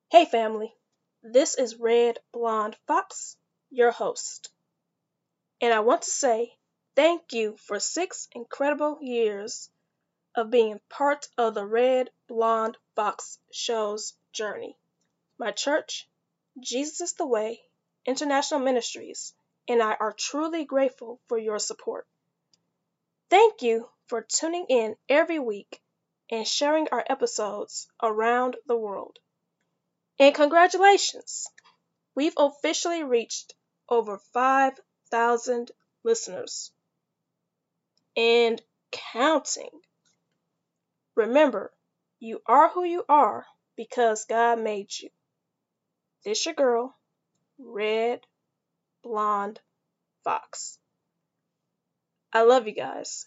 Hey family, this is Red Blonde Fox, your host, and I want to say thank you for 6 incredible years of being part of the Red Blonde Fox show's journey. My church, Jesus is the Way International Ministries, and I are truly grateful for your support. Thank you for tuning in every week and sharing our episodes around the world. And congratulations! We've officially reached over 5,000 listeners and counting. Remember, you are who you are because God made you. This your girl, Red Blonde Fox. I love you guys.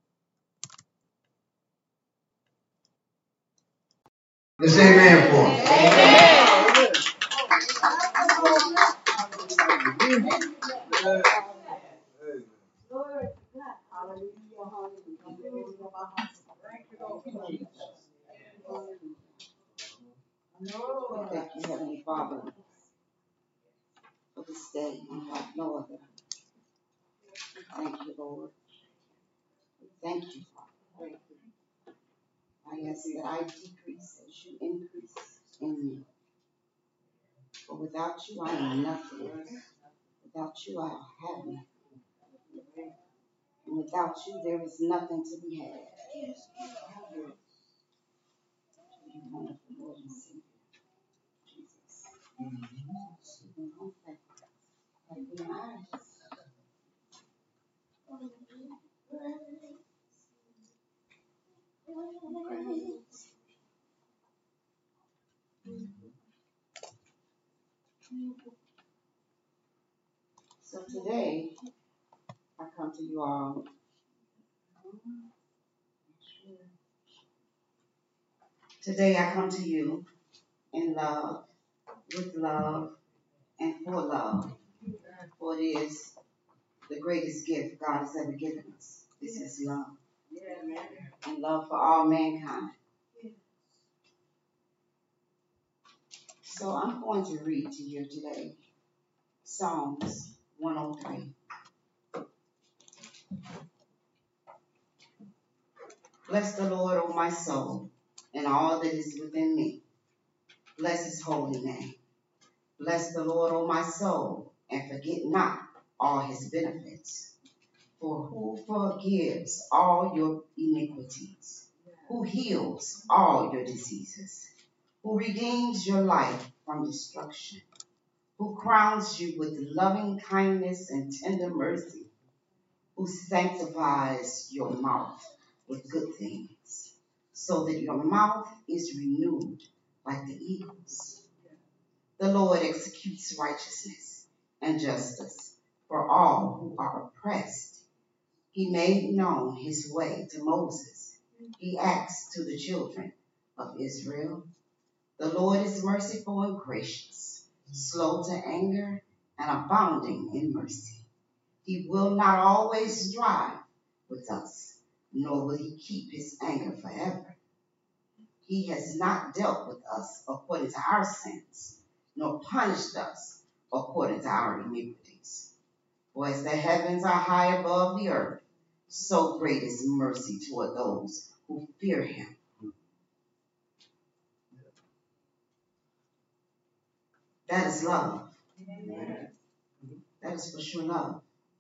Let's say amen for him. Amen. Thank you, Heavenly Father, for this day. We have no other. Thank you, Lord. Thank you, Father. I ask that I decrease as you increase in me. For without you, I am nothing. Without you, I don't have nothing. And without you, there is nothing to be had. You wonderful Lord and Savior, Jesus. Open my eyes. So today, I come to you all. Today, I come to you in love, with love, and for love. For it is the greatest gift God has ever given us. This is love. And love for all mankind. So I'm going to read to you today Psalms 103. Bless the Lord, O my soul, and all that is within me. Bless his holy name. Bless the Lord, O my soul, and forget not all his benefits. For who forgives all your iniquities? Who heals all your diseases? Who redeems your life from destruction? Who crowns you with loving kindness and tender mercy? Who sanctifies your mouth with good things, so that your mouth is renewed like the eagles. The Lord executes righteousness and justice for all who are oppressed. He made known his way to Moses. He acts to the children of Israel. The Lord is merciful and gracious, slow to anger, and abounding in mercy. He will not always strive with us, nor will he keep his anger forever. He has not dealt with us according to our sins, nor punished us according to our iniquities. For as the heavens are high above the earth, so great is mercy toward those who fear him. That is love. Amen. That is for sure love.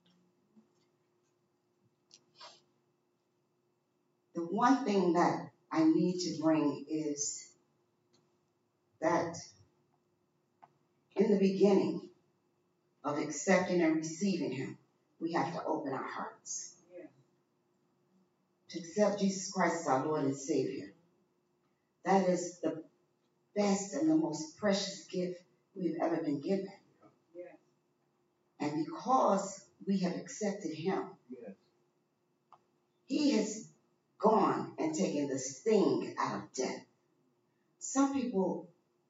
The one thing that I need to bring is that in the beginning of accepting and receiving him, we have to open our hearts. To accept Jesus Christ as our Lord and Savior. That is the best and the most precious gift we've ever been given. And because we have accepted him, he has gone and taken the sting out of death. Some people,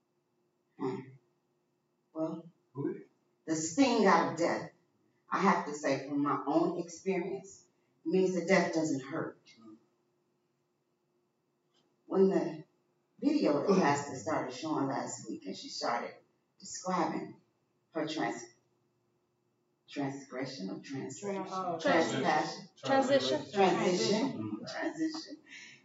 the sting out of death, I have to say from my own experience, means that death doesn't hurt. When the video that Pastor started showing last week, and she started describing her transgression or transition.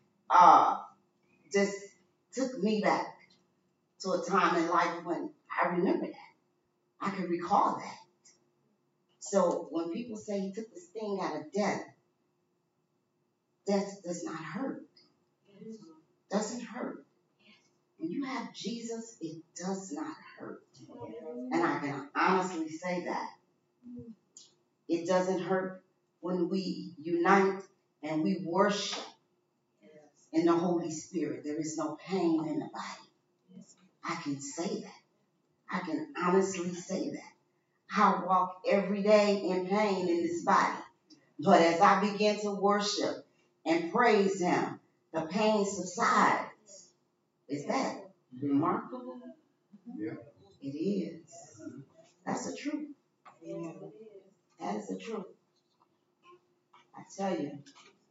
Just took me back to a time in life when I remember that. I can recall that. So when people say he took the sting out of death, death does not hurt. Doesn't hurt. When you have Jesus, it does not hurt. And I can honestly say that. It doesn't hurt when we unite and we worship in the Holy Spirit. There is no pain in the body. I can say that. I can honestly say that. I walk every day in pain in this body. But as I begin to worship and praise Him, the pain subsides. Is that remarkable? Yeah. It is. That's the truth. That is the truth. I tell you.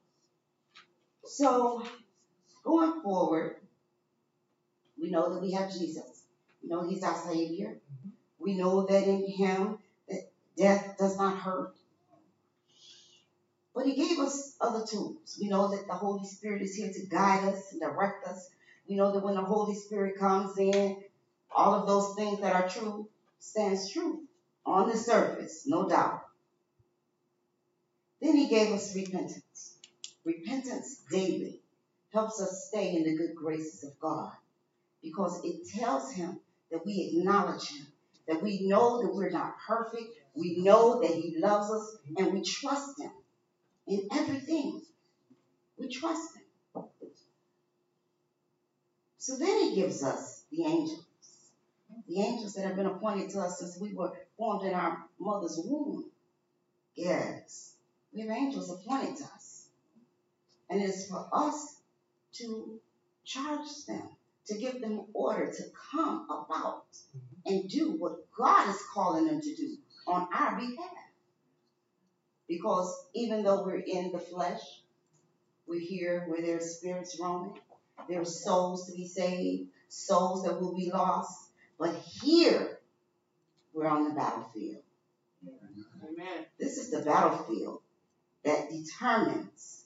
So, going forward, we know that we have Jesus. We know He's our Savior. We know that in Him, that death does not hurt. But He gave us other tools. We know that the Holy Spirit is here to guide us and direct us. We know that when the Holy Spirit comes in, all of those things that are true stands true on the surface, no doubt. Then He gave us repentance. Repentance daily helps us stay in the good graces of God because it tells Him that we acknowledge Him, that we know that we're not perfect, we know that He loves us, and we trust Him in everything. We trust Him. So then He gives us the angels. The angels that have been appointed to us since we were formed in our mother's womb. Yes, we have angels appointed to us. And it is for us to charge them, to give them order to come about and do what God is calling them to do on our behalf. Because even though we're in the flesh, we're here where there's spirits roaming. There are souls to be saved, souls that will be lost. But here, we're on the battlefield. Amen. This is the battlefield that determines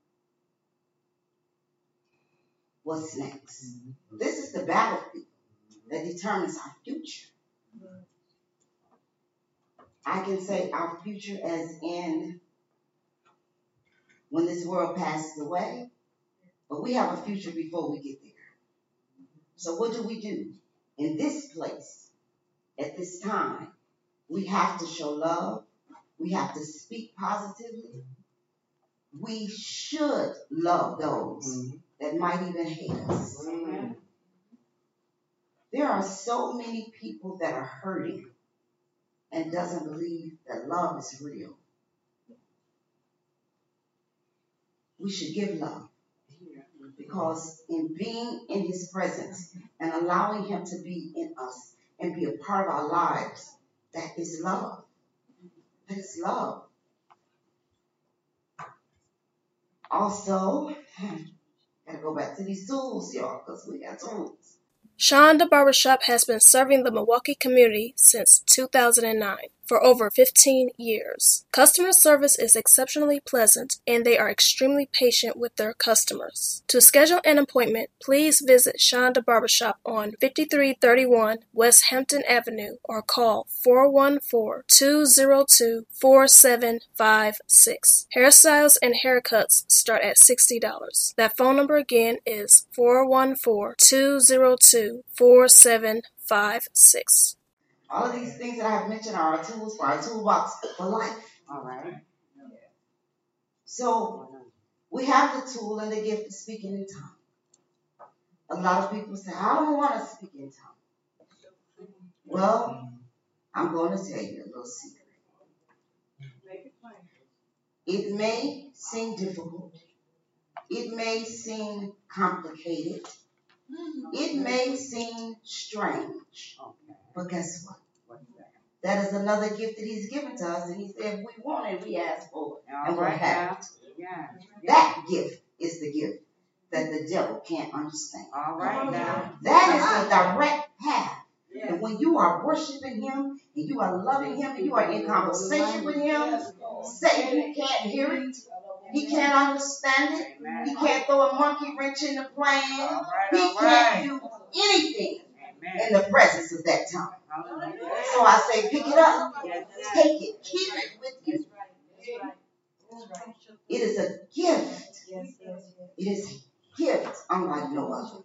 what's next. This is the battlefield that determines our future. I can say our future as in when this world passes away, but we have a future before we get there. So what do? In this place, at this time, we have to show love. We have to speak positively. We should love those that might even hate us. There are so many people that are hurting and doesn't believe that love is real. We should give love. Because in being in His presence and allowing Him to be in us and be a part of our lives, that is love. That is love. Also, gotta go back to these tools, y'all, because we got tools. Shonda Barbershop has been serving the Milwaukee community since 2009 for over 15 years. Customer service is exceptionally pleasant and they are extremely patient with their customers. To schedule an appointment, please visit Shonda Barbershop on 5331 West Hampton Avenue or call 414-202-4756. Hairstyles and haircuts start at $60. That phone number again is 414-202-4756. All of these things that I have mentioned are our tools for our toolbox for life. All right. So we have the tool and the gift of speaking in tongues. A lot of people say, I don't want to speak in tongues. Well, I'm going to tell you a little secret. It may seem difficult. It may seem complicated. It may seem strange. But guess what? That is another gift that He's given to us. And He said, if we want it, we ask for it. And we'll have it. That gift is the gift that the devil can't understand. All right now. That is a direct path. And when you are worshiping him, and you are loving him, and you are in conversation with him, Satan can't hear it. He can't understand it. He can't throw a monkey wrench in the plan. He can't do anything in the presence of that tongue. So I say, pick it up. Take it. Keep it with you. It is a gift. It is a gift unlike no other.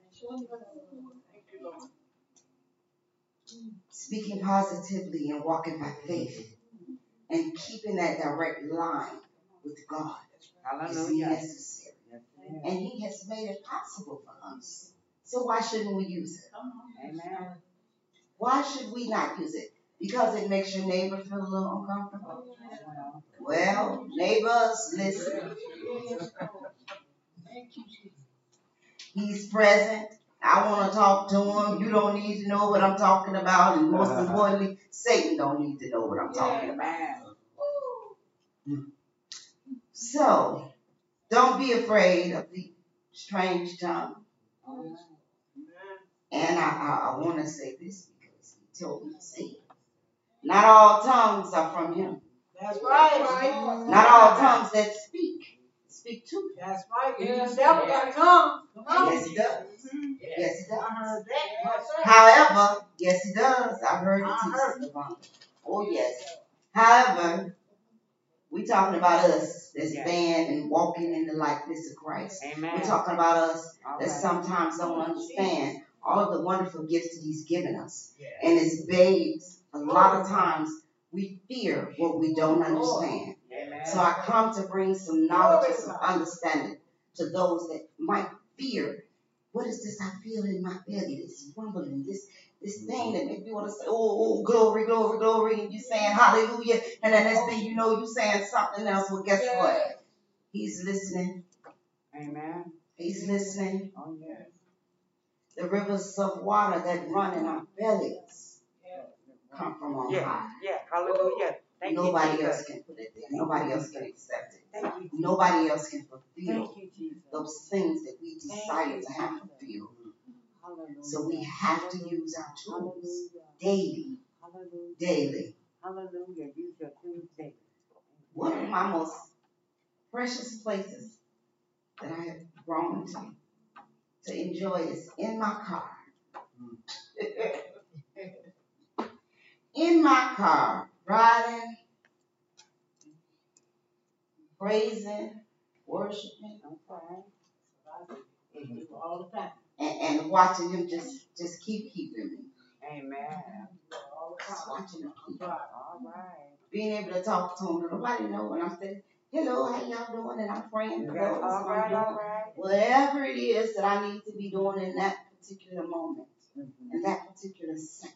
Speaking positively and walking by faith and keeping that direct line with God is necessary. And he has made it possible for us. So why shouldn't we use it? Amen. Why should we not use it? Because it makes your neighbor feel a little uncomfortable? Well, neighbors, listen. He's present. I want to talk to him. You don't need to know what I'm talking about. And most importantly, Satan don't need to know what I'm talking about. So, don't be afraid of the strange tongue. And I want to say this because he told me to say it. Not all tongues are from him. That's right. Not all tongues that speak to him. That's right. The devil got a tongue. Yes, he does. Yes, he I does. heard that. However, yes, he does. I heard it too. Oh, yes. However, we talking about us that's stand and walking in the likeness of Christ. Amen. We're talking about us that sometimes don't understand all of the wonderful gifts that he's given us. And as babes, a lot of times we fear what we don't understand. So I come to bring some knowledge and some understanding to those that might fear. What is this I feel in my belly? This rumbling, this thing that makes you want to say, oh, glory, glory, glory, and you saying hallelujah, and then next thing you know, you saying something else. Well, guess what? He's listening. Amen. He's listening. Oh, yes. The rivers of water that run in our bellies come from on high. Yeah, hallelujah. Thank Nobody you, else can put it there. Nobody else can accept it. Thank you. Nobody else can fulfill Thank you, Jesus. those things that we desire to have fulfilled. Hallelujah. So we have to use our tools daily. Hallelujah. Daily. Hallelujah. Use your tools daily. One of my most precious places that I have grown to enjoy is in my car. In my car, riding, praising, worshiping, All the time. and watching him just keeping me. Amen. Just watching him keep. All right. Being able to talk to him. Nobody know when I'm saying, hello, how y'all doing? And I'm praying for those. All right, all right. Whatever it is that I need to be doing in that particular moment, in that particular second,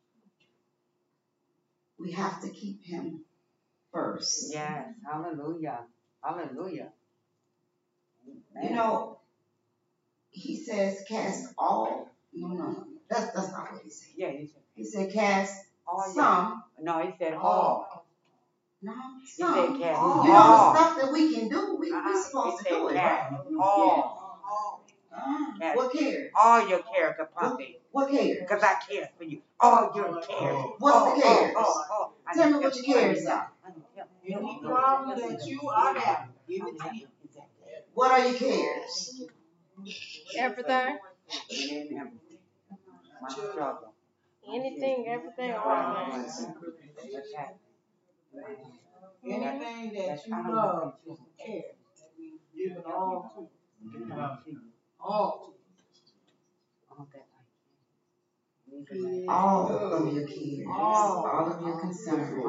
we have to keep him first. Yes. Hallelujah. Hallelujah. Amen. You know, he says cast all. No. That's not what he said. Yeah, you said. He said cast All some. No, he said all. No, He some. said cast all. You know the stuff that we can do, we're supposed He to do said it, right? cast all. Cast What cares? all your care upon me. What cares? Because I care for you. All your cares. What's the cares? I Tell me need what help. your cares are. Any problem that you are having, give it to him. What are your cares? Everything. My struggle. Anything, everything, all of it. Anything that you love is a care. Give it all to him. All to him. All of your cares. All of your concerns.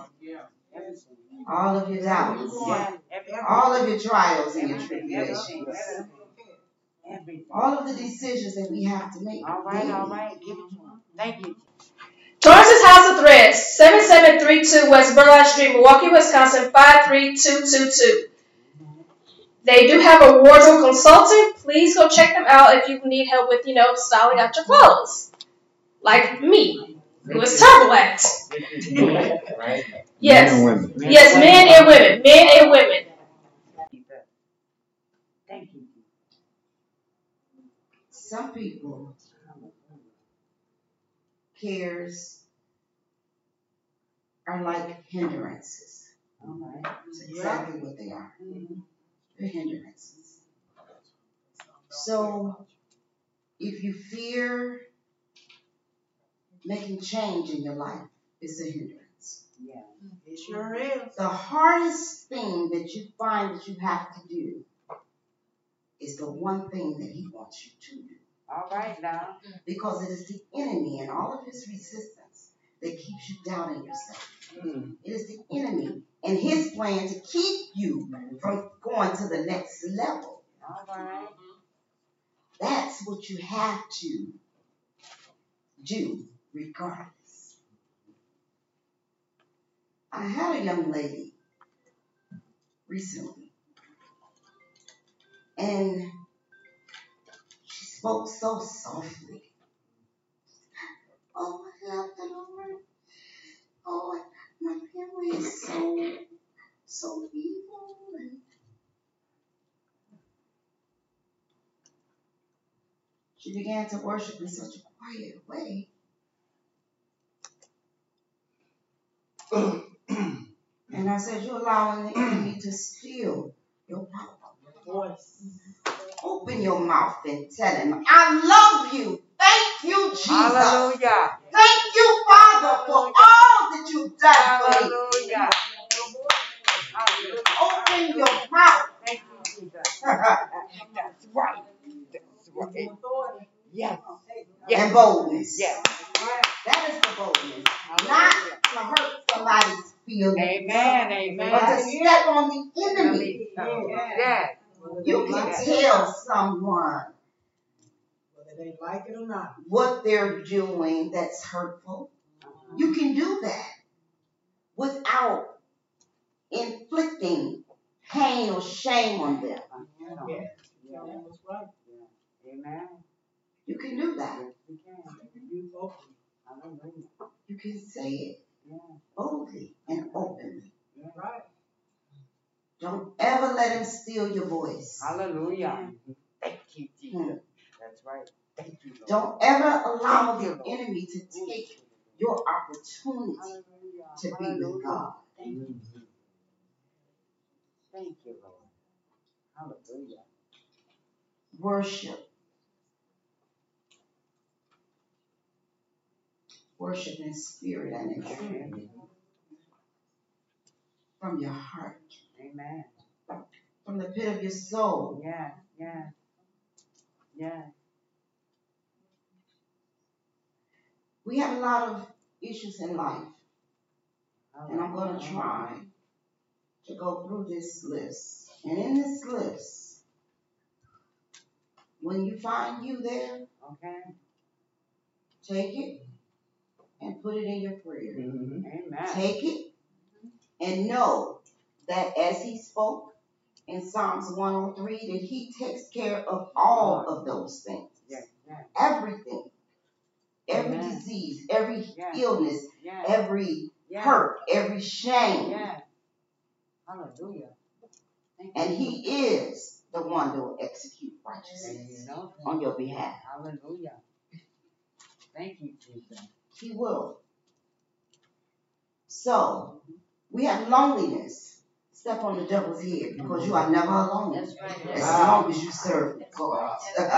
All of your doubts. All of your trials and your tribulations. All of the decisions that we have to make. All right. Give it to him. Thank you. Torrance's House of Threads, 7732 West Burleigh Street, Milwaukee, Wisconsin, 53222. They do have a wardrobe consultant. Please go check them out if you need help with, styling out your clothes. Like me, who is terrible at it. Yes. Men and women. Yes, men and women. Men and women. Thank you. Some people, cares are like hindrances. All right. That's exactly what they are. Mhm. They're hindrances. So if you fear making change in your life, it's a hindrance. Yeah. It sure is. The hardest thing that you find that you have to do is the one thing that he wants you to do. All right now. Because it is the enemy and all of his resistance that keeps you doubting yourself. It is the enemy and his plan to keep you from going to the next level. All right. That's what you have to do regardless. I had a young lady recently, and she spoke so softly. Oh, I love the Lord. Oh, my family is so evil. And she began to worship in such a quiet way. And I said, you're allowing the enemy to steal your power. Voice. Open your mouth and tell him, I love you. Thank you, Jesus. Hallelujah. Thank you, Father, for all that you've done for me. Hallelujah. Hallelujah. Open your mouth. Thank you, Jesus. That's right. That's right. Authority. Yes. And boldness. Yes. That is the boldness. Hallelujah. Not to hurt somebody's feelings. Amen. But to Amen. step on the enemy. Yes. You can tell someone Whether they like it or not. what they're doing that's hurtful. You can do that without inflicting pain or shame on them. Yeah. That's right. Amen. You can do that. Yes, we can. You open. Hallelujah. You can say it Yeah. boldly and openly. Yeah. Right. Don't ever let him steal your voice. Hallelujah. Thank you, Jesus. That's right. Thank you, Lord. Don't ever allow Thank you, the Lord. enemy to take your opportunity Hallelujah. to be with Hallelujah. God. Thank you. Thank you, Lord. Hallelujah. Worship. Worship in spirit and in truth. Amen. From your heart. Amen. From the pit of your soul. Yes, yes, yes. We have a lot of issues in life. And I'm going to try to go through this list. And in this list, when you find you there, Okay. take it and put it in your prayer. Amen. Take it and know that as he spoke in Psalms 103, that he takes care of all of those things. Yes, yes, Everything. Every Amen. disease, every Yes. illness, yes, every yes, hurt, every shame. yes. Hallelujah. Thank you. And he is the one that will execute And righteousness you know, on your behalf. hallelujah. Thank you, Jesus. He will. So, we have loneliness. Step on the devil's head because you are never alone. That's right. As long as you serve God.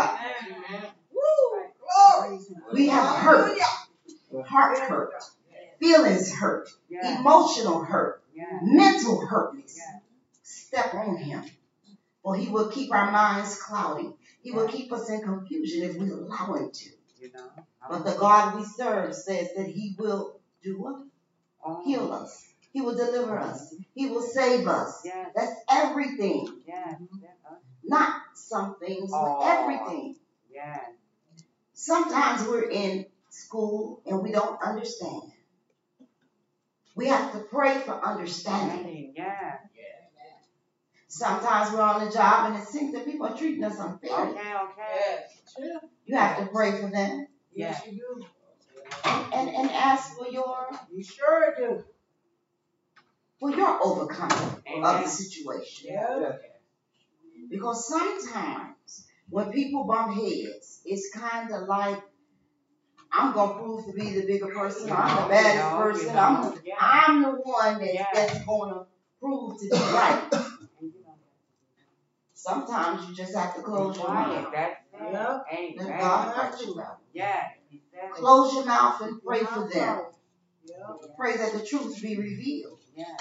We have hurt, heart hurt, feelings hurt, Yes, emotional hurt, yes, mental hurtness. yes. Step on him, for he will keep our minds cloudy. He will keep us in confusion if we allow him to. You know. But the God we serve says that he will do what? Heal us. He will deliver us. He will save us. Yes, That's everything. yes, Not some things, but everything. yes. Sometimes we're in school and we don't understand. We have to pray for understanding. Yes. Sometimes we're on the job and it seems that people are treating us unfairly. Okay. You have to pray for them Yes, you do. and ask for your You sure do. overcoming of the Amen. situation. Yeah. Because sometimes when people bump heads, it's kind of like I'm gonna prove to be the bigger person. I'm the baddest person. I'm the one that's gonna prove to be right. Sometimes you just have to close your mouth. Let God fight you out. Close your mouth and pray for them. Pray that the truth be revealed.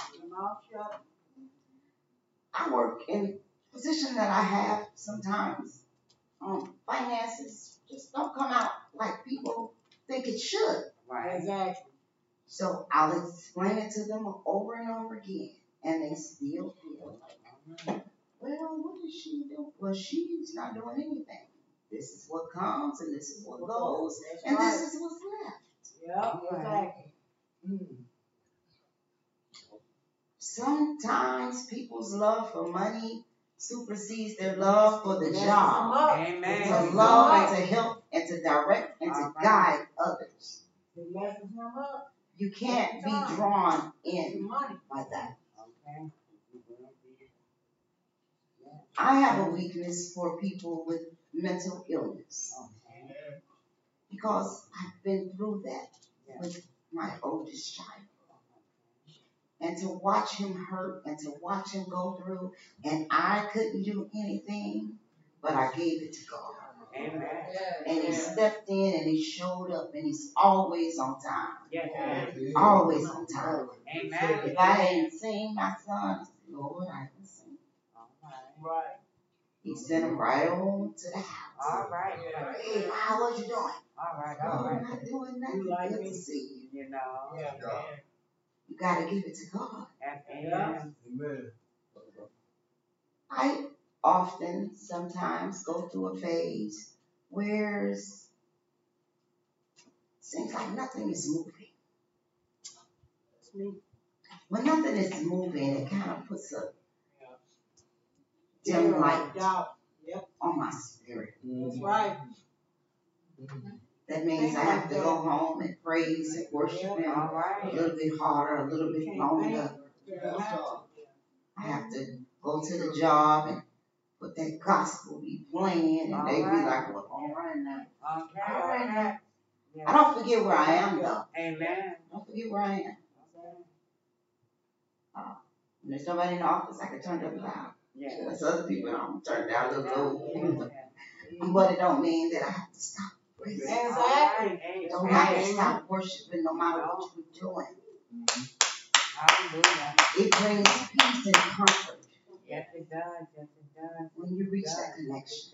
I work in a position that I have sometimes. Finances just don't come out like people think it should. Right. Exactly. So I'll explain it to them over and over again, and they still feel like, well, what is she doing? Well, she's not doing anything. This is what comes, and this is what goes, and this is what's left. Yeah, exactly. Sometimes people's love for money supersedes their love for the job. Amen. To love and to help and to direct and to guide others. You can't be drawn in by that. I have a weakness for people with mental illness because I've been through that with my oldest child. And to watch him hurt and to watch him go through, and I couldn't do anything, but I gave it to God. Amen. And he stepped in and he showed up, and he's always on time. Always on time. Amen. If I hadn't seen my son, I said, Lord, I haven't seen him. Right. He sent him right on to the house. All right. Hey, Ma, what you doing? All right. I'm not doing nothing. Good to see you. You know. Yeah. You got to give it to God. Amen. I often, sometimes, go through a phase where it seems like nothing is moving. When nothing is moving, it kind of puts a dim light on my spirit. That's right. That means I have to go home and praise and worship Him a little bit harder, a little bit longer. I have to go to the job and put that gospel be playing, and they be like, well, all right now. All right now. I don't forget where I am, though. Amen. Don't forget where I am. When there's somebody in the office, I can turn it up loud. There's other people, I'm turn it down a little low. But it don't mean that I have to stop praising. Exactly. Don't have to stop worshiping no matter what you're doing. Hallelujah. It brings peace and comfort. Yes, it does. Yes, it does. When you reach that connection.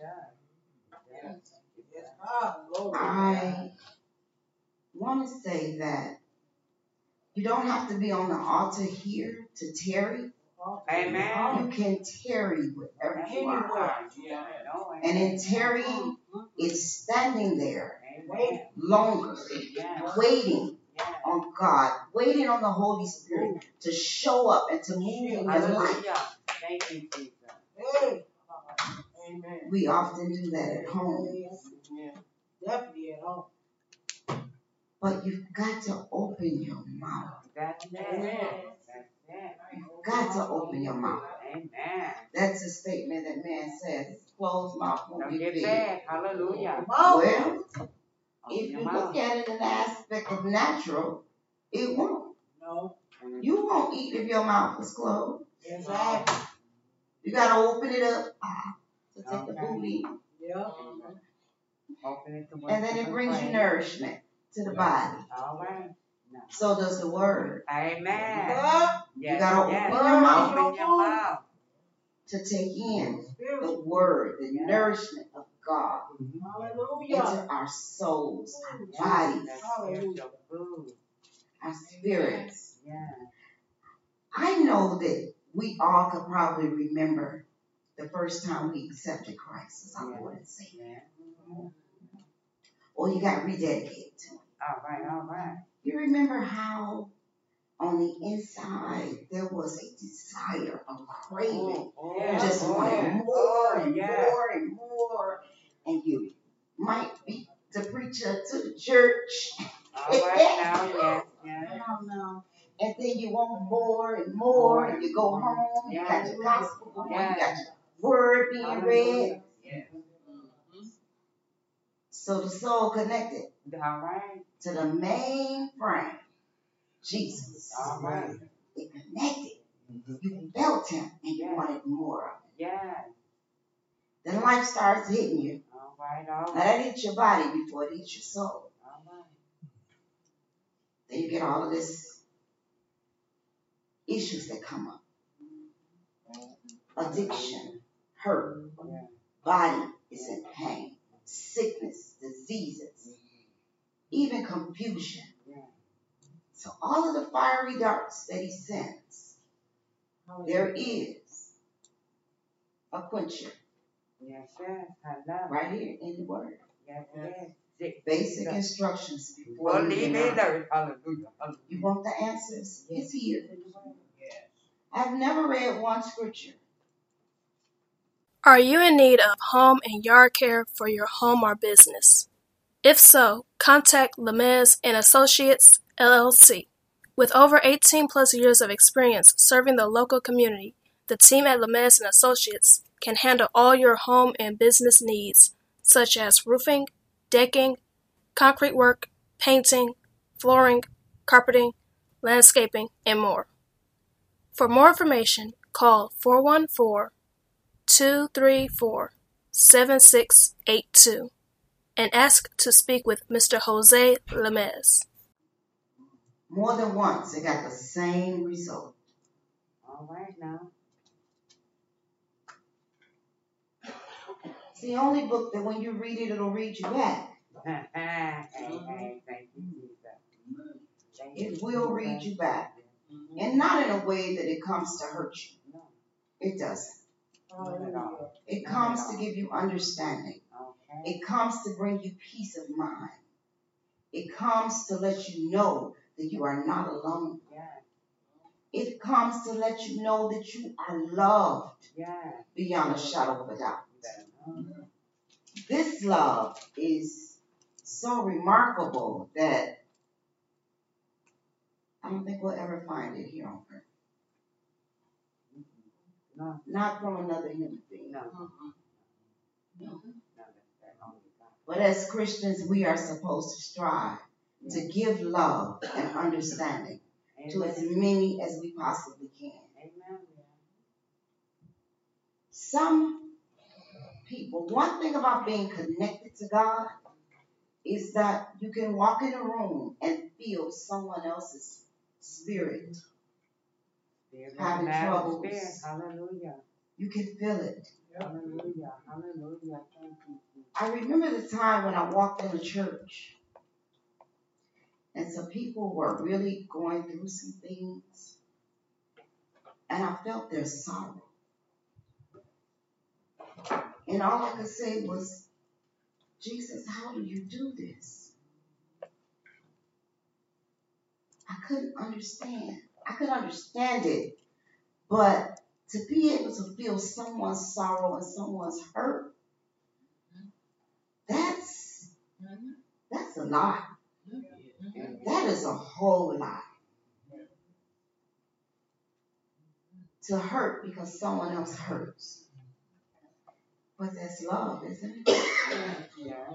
Yes. I want to say that you don't have to be on the altar here to tarry. Amen. You can tarry wherever you are. And in tarrying, it's standing there longer, waiting on God, waiting on the Holy Spirit to show up and to move in your life. Thank you, Jesus. Amen. We often do that at home. Definitely at home. But you've got to open your mouth. That's it. That's it. You've got to open your mouth. Amen. That's a statement that man says. Closed mouth won't Don't get get fed. fed. Hallelujah. Well, if you look at it in the aspect of natural, it won't. No. You won't eat if your mouth is closed. Exactly. You got to open it up to take the food in. Yeah. Open it to And then it brings you nourishment to the body. All right. No. So does the word. Amen. Yeah. You got to open your mouth Open your mouth. to take in the word, the nourishment of God Hallelujah. into our souls, our bodies, Hallelujah. our spirits. Yeah. I know that we all could probably remember the first time we accepted Christ as our Lord and Savior. Or you got rededicated to Him. All right. You remember how on the inside there was a desire, a craving. You just wanted more and more and more. And you might be the preacher to the church. All right now, yes. And then you want more and more, and you go home, you got your gospel going, you got your word being read. So the soul connected All right. to the main frame, Jesus. All right. It connected. You felt him and you wanted more of it. Yeah. Then life starts hitting you. All right. All Now right. that hits your body before it hits your soul. All right. Then you get all of this issues that come up. Addiction, hurt, Yeah. body is in pain, sickness, diseases, even confusion. Yeah. So all of the fiery darts that he sends, there is a quencher Yes, yes. I love. right here in the word. Yes, yes. Basic instructions before Well, you leave get it out. there. Hallelujah. Hallelujah. You want the answers? It's here. Yes. I've never read one scripture. Are you in need of home and yard care for your home or business? If so, contact Lemez and Associates, LLC. With over 18 plus years of experience serving the local community, the team at Lemez and Associates can handle all your home and business needs, such as roofing, decking, concrete work, painting, flooring, carpeting, landscaping, and more. For more information, call 414-234-7682 and ask to speak with Mr. Jose Lemez. More than once, it got the same result. All right now. It's the only book that when you read it, it'll read you back. Hey, thank you, Jesus. Thank you, It will Jesus. read you back. And not in a way that it comes to hurt you. No, It doesn't. not at all. It comes to give you understanding. Okay. It comes to bring you peace of mind. It comes to let you know that you are not alone. Yeah. It comes to let you know that you are loved Yeah. beyond a shadow of a doubt. Yeah. This love is so remarkable that I don't think we'll ever find it here on earth. No. Not from another human being. No. No. No. That's only God. But as Christians, we are supposed to strive to give love and understanding to as many as we possibly can. Amen. Some people, one thing about being connected to God is that you can walk in a room and feel someone else's spirit having troubles. Hallelujah. You can feel it. Hallelujah. Hallelujah. Thank you, Jesus. I remember the time when I walked in a church and some people were really going through some things, and I felt their sorrow. And all I could say was, Jesus, how do you do this? I couldn't understand. I could understand it, but to be able to feel someone's sorrow and someone's hurt, that's a lot. That is a whole lot. To hurt because someone else hurts. But that's love, isn't it? Yeah.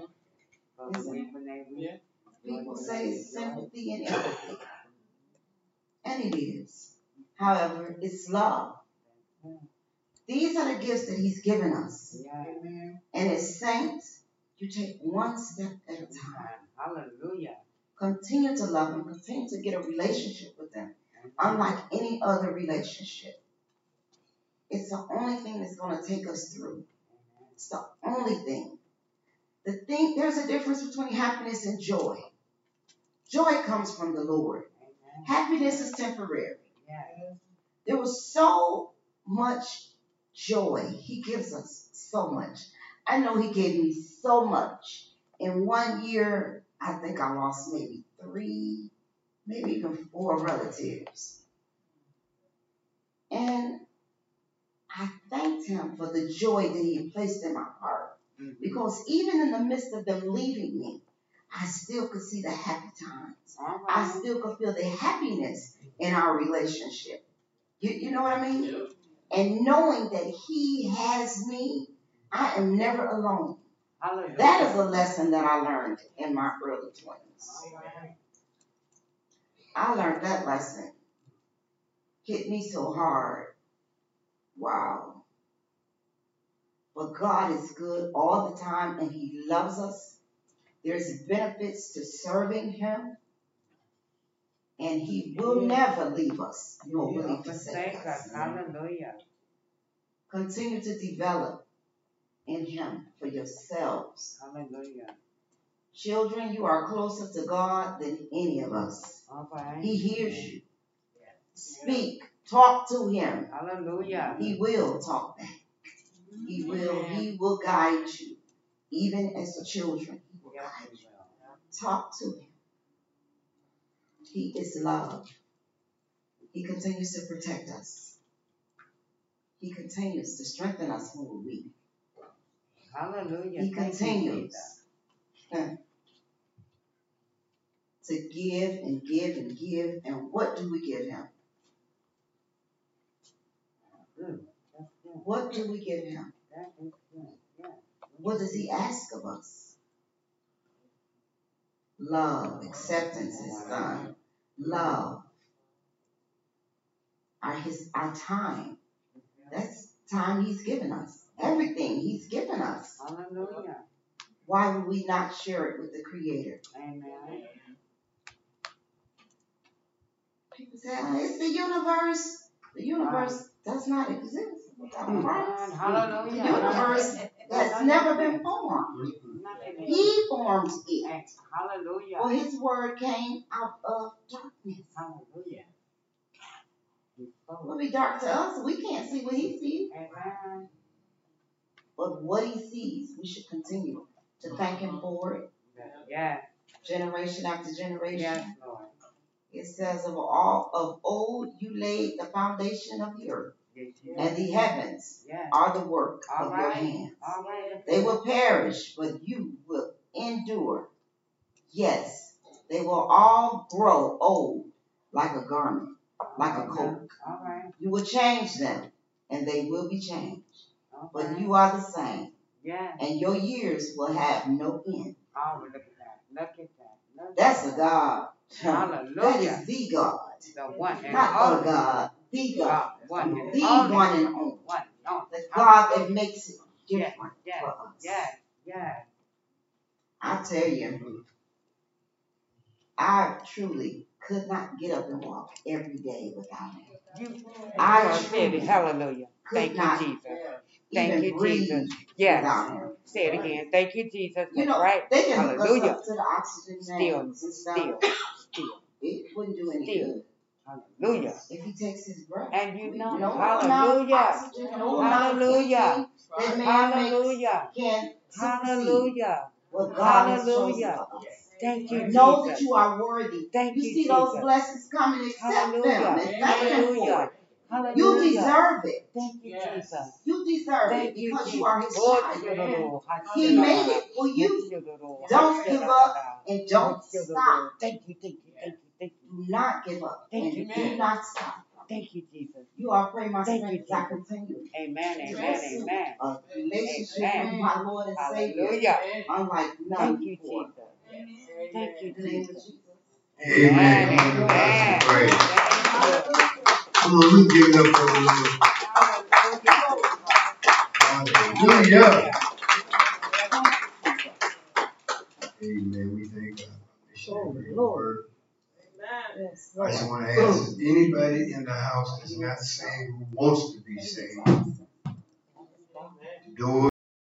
People say it's sympathy and empathy. And it is. However, it's love. These are the gifts that he's given us. Yeah. And as saints, you take one step at a time. Hallelujah. Continue to love them. Continue to get a relationship with them. Unlike any other relationship. It's the only thing that's going to take us through. It's the only thing. There's a difference between happiness and joy. Joy comes from the Lord. Happiness is temporary. There was so much joy. He gives us so much. I know he gave me so much. In 1 year, I think I lost maybe 3, maybe even 4 relatives. And I thanked him for the joy that he had placed in my heart. Because even in the midst of them leaving me, I still could see the happy times. I still could feel the happiness in our relationship. You know what I mean? Yep. And knowing that he has me, I am never alone. Hallelujah. That is a lesson that I learned in my early 20s. I learned that lesson. Hit me so hard. Wow. But God is good all the time and He loves us. There's benefits to serving Him. And He will never leave us, nor will He forsake us. Hallelujah. Continue to develop in Him for yourselves. Hallelujah. Children, you are closer to God than any of us. Okay. He hears you. Speak. Talk to Him. Hallelujah. He will talk back. He will guide you. Even as the children, He will guide you. Talk to Him. He is love. He continues to protect us. He continues to strengthen us when we're weak. Hallelujah. He continues to give and give and give. And what do we give Him? What do we give Him? What does He ask of us? Love, acceptance, His Son. Love. Our time. That's time He's given us. Everything He's given us. Hallelujah. Why would we not share it with the Creator? Amen. People say, oh, it's the universe. The universe does not exist without Christ. Hallelujah. The universe has never been formed. He formed it. Hallelujah. For His word came out of darkness. Hallelujah. It will be dark to us. We can't see what He sees. Amen. But what He sees, we should continue to thank Him for it. Yeah. Generation after generation. Yes, Lord. It says of old you laid the foundation of the earth, and the heavens are the work of your hands. They will perish, but you will endure. Yes, they will all grow old like a garment, like a coat. You will change them, and they will be changed. But you are the same, and your years will have no end. Oh, look at that. Look at that. That's a God. Hallelujah. That is the God. The one and Not only. a God. The God. The one and The only. one and only. One and only. The God that makes it different for us. Yes. I tell you, I truly could not get up and walk every day without Him. I truly Hallelujah. Thank you, Jesus. Thank you, Jesus. Yes. Say it again. Thank you, Jesus. That's right. They can hook us Hallelujah. up to the oxygen tanks and stuff. It wouldn't do any good. Hallelujah. If He takes His breath. And you know, no amount of oxygen, no amount of thinking that man Hallelujah. makes can supersede Hallelujah. what God has chosen Hallelujah. for us. Thank you, Know Jesus. that you are worthy. Thank you you, see those Jesus. blessings coming, accept them Hallelujah. and thank Him for it. Hallelujah. You deserve it. Thank you, Jesus. You deserve it Thank you, because Jesus. you are His child. He He made it for you. Don't give up and don't stop. Thank you, thank you, thank you, thank you. Do not give up Thank and you, do not stop. Thank you, Jesus. You are praying my Thank strength you, as I continue. Amen, amen, amen. A relationship Amen. with my Lord and Savior, Hallelujah. unlike none Thank you, before. Jesus. Thank you, In the name of Jesus. Jesus. Amen. Amen. Give God some praise. Thank you. Come on, we give it up for the Lord. Hallelujah. Amen. We thank God. Lord. I just want to ask, is anybody in the house that's not saved who wants to be saved? Do it.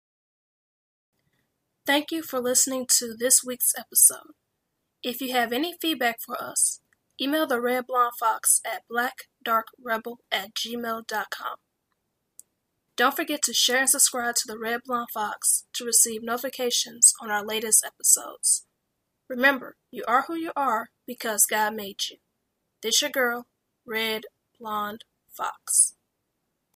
Thank you for listening to this week's episode. If you have any feedback for us, email the Red Blonde Fox at blackdarkrebel@gmail.com. Don't forget to share and subscribe to the Red Blonde Fox to receive notifications on our latest episodes. Remember, you are who you are because God made you. This your girl, Red Blonde Fox.